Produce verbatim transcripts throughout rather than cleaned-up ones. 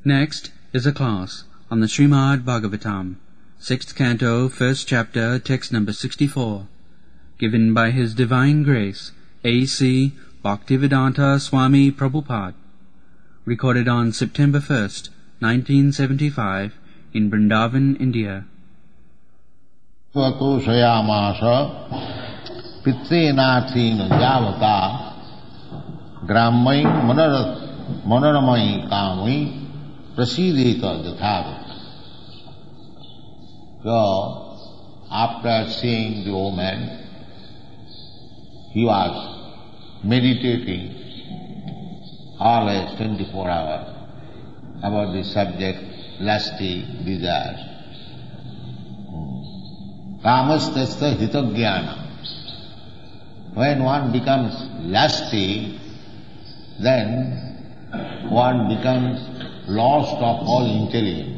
Next is a class on the Srimad Bhagavatam, sixth canto, first chapter, text number sixty-four, given by His Divine Grace, A C Bhaktivedanta Swami Prabhupada, recorded on September first, nineteen seventy-five, in Vrindavan, India. Vato sayamasa pitrenathin javata grammai manoramai kamai prasideta dathavata. So, after seeing the woman, he was meditating always twenty-four hours about the subject, lusty desires. Kamastasya hitagyana. When one becomes lusty, then one becomes lost of all intelligence.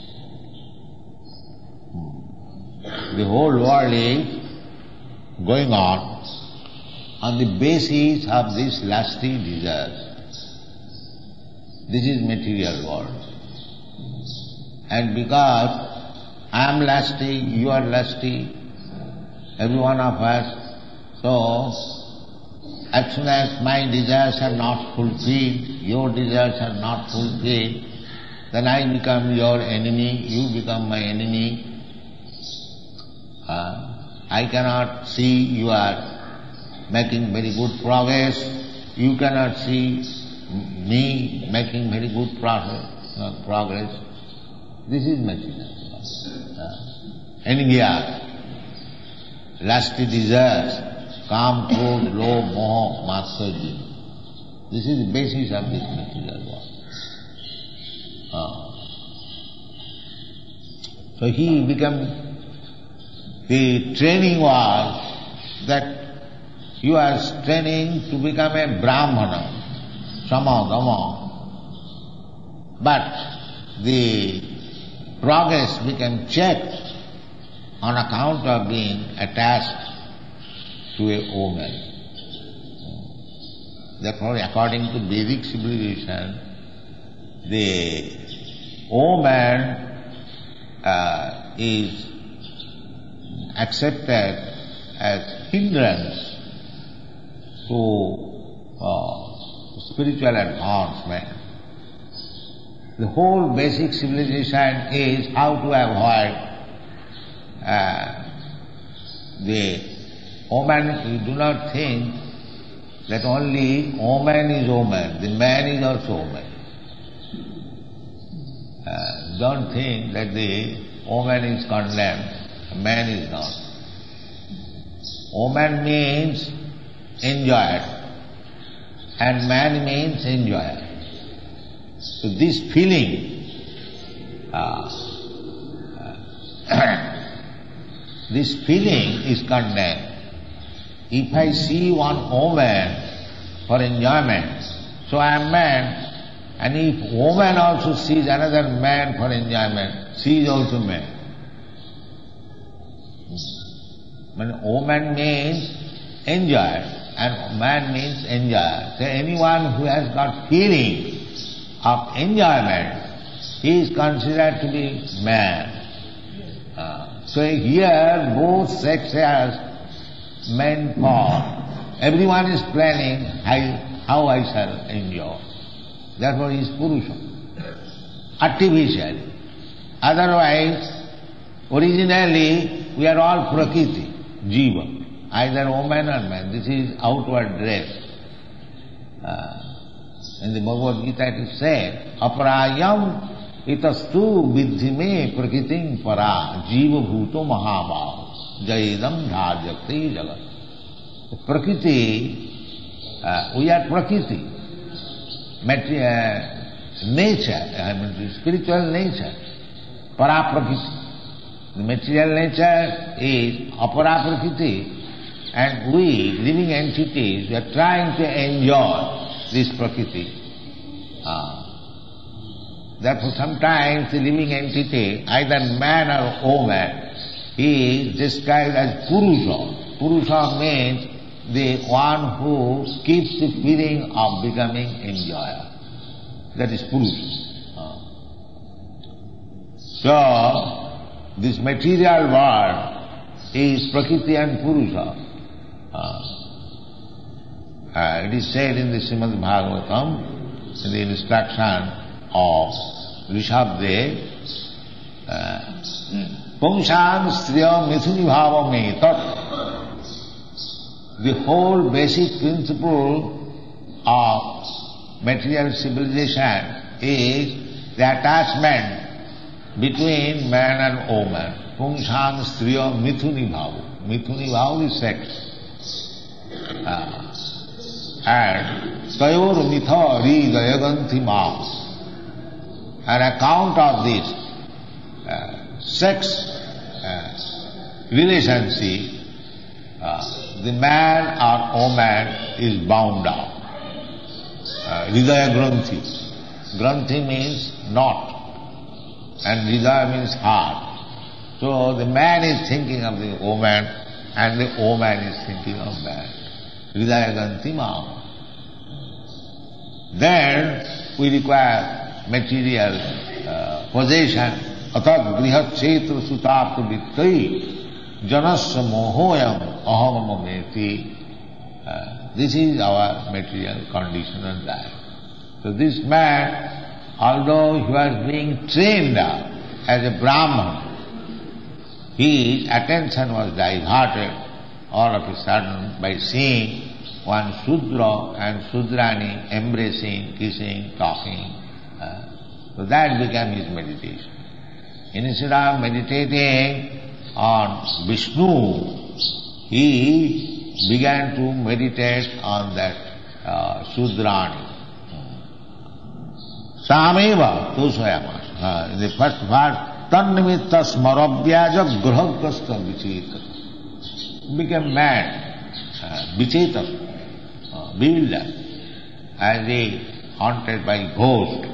The whole world is going on on the basis of this lusty desires. This is material world. And because I am lusty, you are lusty, every one of us, so as soon as my desires are not fulfilled, your desires are not fulfilled, then I become your enemy, you become my enemy. Uh, I cannot see you are making very good progress, you cannot see me making very good progress. Uh, progress. This is material. Uh, envy, lusty desires, kam, krodh, lobh, moha, matsarya. This is the basis of this material world. Uh, so he became, the training was that you are training to become a Brahmana, sama, dama. But the progress became checked on account of being attached to a woman. Therefore, according to Vedic civilization, the woman uh, is accepted as hindrance to uh, spiritual advancement. The whole basic civilization is how to avoid uh, the woman. You do not think that only woman is woman, the man is also woman. Uh, don't think that the woman is condemned, man is not. Woman means enjoyer and man means enjoyer. So this feeling, uh, uh, this feeling is condemned. If I see one woman for enjoyment, so I am man, and if woman also sees another man for enjoyment, she is also man. When woman means enjoyer and man means enjoyer. So anyone who has got feeling of enjoyment, he is considered to be man. Uh, so here both sexes meant for. Everyone is planning how, how I shall enjoy. Therefore he is Purusha. Artificially. Otherwise, originally we are all Prakriti, Jiva. Either woman or man. This is outward dress. Uh, in the Bhagavad Gita it is said, Aparayam itastu vidhime prakritim para jiva bhuto mahabhav jayedam dhajakti jagat. Prakriti, uh, we are Prakriti. Material, nature, I mean the spiritual nature, para prakriti. The material nature is apara prakriti, and we, living entities, we are trying to enjoy this prakriti. Uh, therefore sometimes the living entity, either man or woman, he is described as Purusha. Purusha means the one who keeps the feeling of becoming enjoyer. That is Purusha. Uh, So, this material world is Prakriti and Purusha. Uh, uh, it is said in the Srimad Bhagavatam, in the instruction of Rishabdev, Pungsam Striya Mithuni Bhava Me Tat. The whole basic principle of material civilization is the attachment between man and woman. Pungsam Striya Mithuni Bhava. Mithuni Bhava is sex. Uh, and Tayor Mitha Ri Gayaganti Ma. On account of this uh, sex uh, relationship, uh, the man or woman is bound up. Uh, Hridaya Granthi. Granthi means knot, and Hridaya means heart. So the man is thinking of the woman, and the woman is thinking of man. Hridaya Granthi Ma. Then we require material uh, possession. Atat grihat chetra sutapta vittai janasya mohoyam aham mameti. This is our material condition and life. So this man, although he was being trained as a Brahman, his attention was diverted all of a sudden by seeing one Shudra and Shudrani embracing, kissing, talking. Uh, so that became his meditation. Instead of meditating on Vishnu, he began to meditate on that uh, Shudrani. Sameva Tusvayamas. Uh, in the first verse, Tannimitta smarabhyaja grahakasta vicheta. Became mad, uh, vicheta, uh, bewildered, as he haunted by ghost.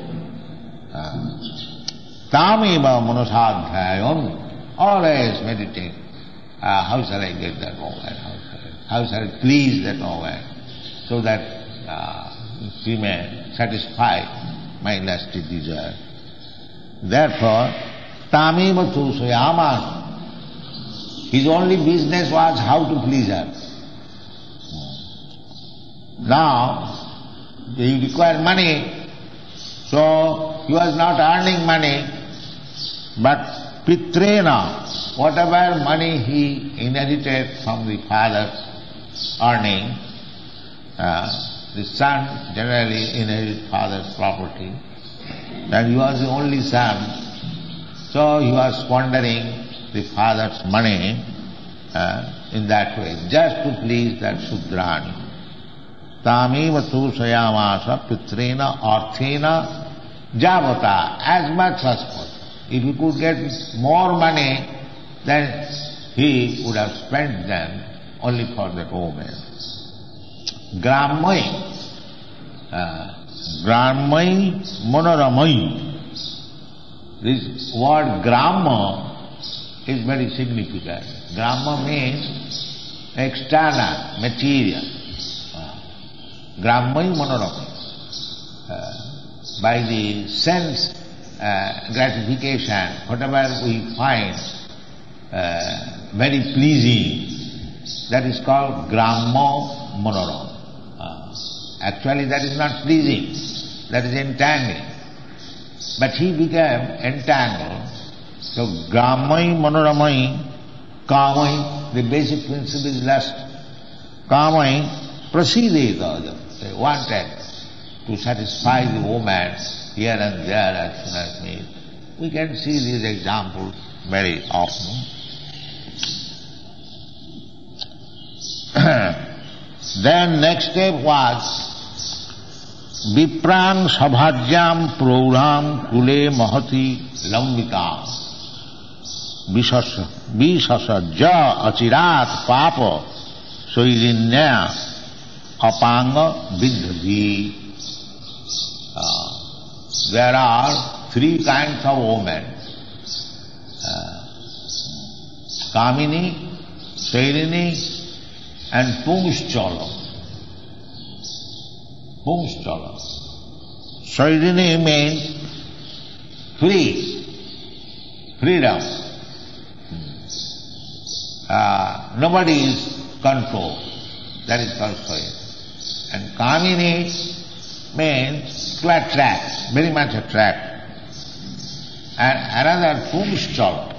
Tameva manasadhyayon, always meditate. Uh, how shall I get that woman? How shall I, how shall I please that woman? So that uh, she may satisfy my lusty desire. Therefore, tameva tusvayamas. His only business was how to please her. Now, he required money. So, he was not earning money, but pitrena, whatever money he inherited from the father's earning, uh, the son generally inherits father's property, and he was the only son, so he was squandering the father's money uh, in that way, just to please that Shudrani. Tameva tusayamasa pitrena arthena javata, as much as possible. If he could get more money, then he would have spent them only for that woman. Grammai, uh, grammai manoramai. This word gramma is very significant. Gramma means external, material. Grammai manoramai. Uh, by the sense uh, gratification, whatever we find uh, very pleasing, that is called gramma manoram. Uh, actually that is not pleasing, that is entangling. But he became entangled. So grammai manoramai, kamai, the basic principle is lust. Kamai prasideta. They wanted to satisfy the woman here and there as soon as need. We can see these examples very often. Then next step was Viprang Sabhajyam Prauram Kule Mahati Lambitam Vishasa Ja Achirat Papa Soilinya Apanga Vidhi. Uh, there are three kinds of women. Uh, Kamini, Sairini and Pungschala. Pungschala. Sairini means free, freedom. Uh, nobody is controlled. That is called Swayam. And Kamini means to attract, very much attract. And another Pumschal,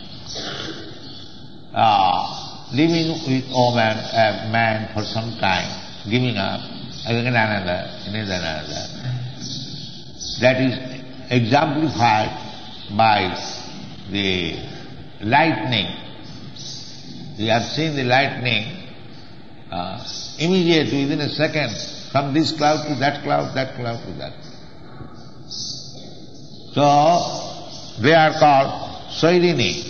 uh, living with woman, a man for some time, giving up, again another, another, another. That is exemplified by the lightning. You have seen the lightning uh, immediately, within a second, from this cloud to that cloud, that cloud to that. So, they are called Sairini.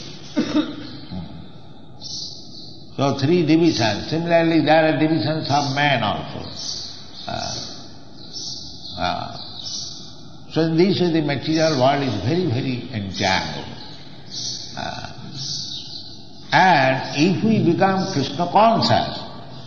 So, three divisions. Similarly, there are divisions of man also. Uh, uh, so, in this way, the material world is very, very entangled. Uh, and if we become Krishna conscious,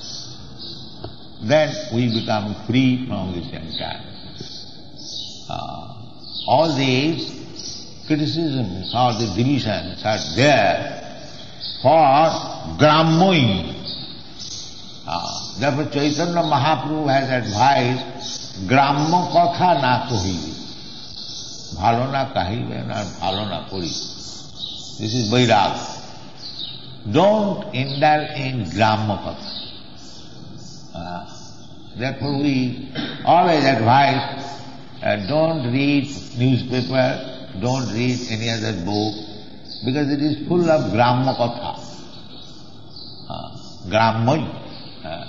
then we become free from this entanglement. Uh, all these criticisms or the divisions are there for Grammoyi. Uh, therefore Chaitanya Mahaprabhu has advised Grammo Katha na kohibe. Bhalo na kahibe na bhalo na kori. This is Vairagya. Don't indulge in Grammo Katha. Uh, therefore we always advise, uh, don't read newspaper, don't read any other book, because it is full of Gramma Katha. Uh, Grammoy. Uh,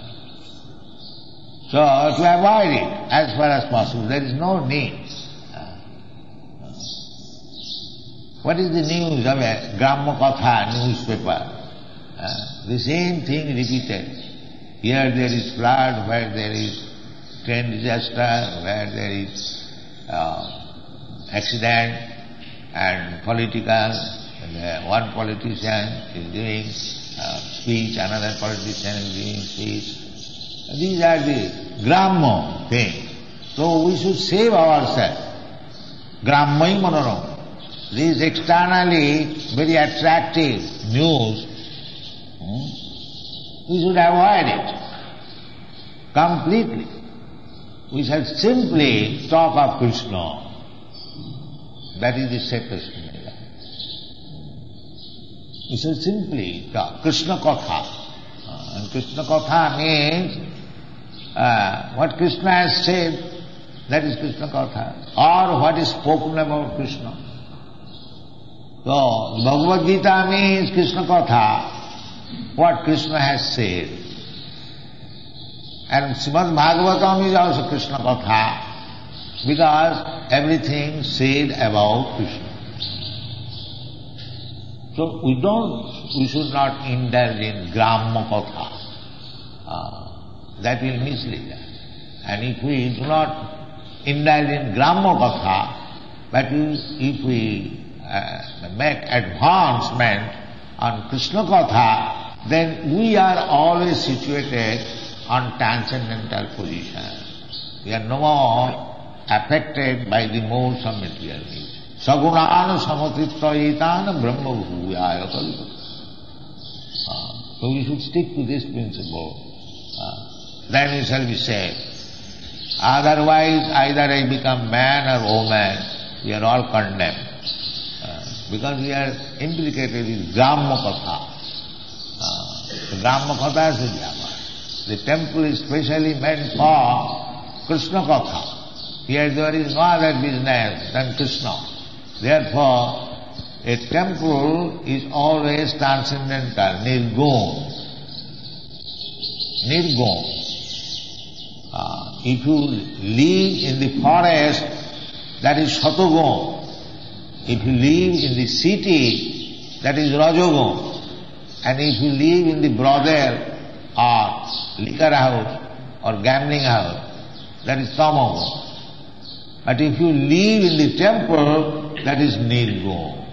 so to avoid it as far as possible, there is no need. Uh, uh, what is the news of a Gramma Katha newspaper? Uh, the same thing repeated. Here there is flood, where there is train disaster, where there is uh, accident and political, and, uh, one politician is giving uh, speech, another politician is giving speech. These are the Grammo things. So we should save ourselves. Grammai Manoram. These externally very attractive news, hmm, we should avoid it completely. We shall simply talk of Krishna. That is the safest way. We shall simply talk Krishna Katha. Uh, and Krishna Katha means uh, what Krishna has said, that is Krishna Katha. Or what is spoken about Krishna. So, Bhagavad Gita means Krishna Katha, what Krishna has said. And Srimad Bhagavatam is also Krishna Katha, because everything said about Krishna. So we don't, we should not indulge in Gramma Katha. Uh, that will mislead us. And if we do not indulge in Gramma Katha, but if we uh, make advancement on Krishna Katha, then we are always situated on transcendental position. We are no more affected by the modes of material needs. Sagunāna samatritvayetāna brahma bhūyāya kalpa. Uh, so we should stick to this principle. Uh, then we shall be saved. Otherwise, either I become man or woman, we are all condemned. Uh, because we are implicated with Gramma Katha. Uh, the Gramma Katha is the Gramma. The temple is specially meant for Krishna Katha. Here there is no other business than Krishna. Therefore, a temple is always transcendental, nirgun. Nirgun. Uh, if you live in the forest, that is Satogun. If you live in the city, that is Rajogun. And if you live in the brothel or liquor house or gambling house, that is Tamagun. But if you live in the temple, that is Nirgun.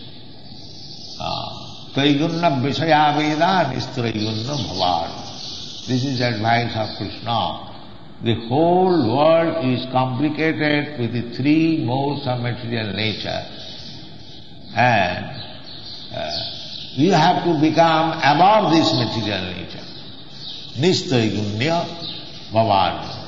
Traygunna Vishaya Veda Nistraygunna Bhavar. This is advice of Krishna. The whole world is complicated with the three modes of material nature. And You have to become above this material nature. Nisthaigunya bhavan.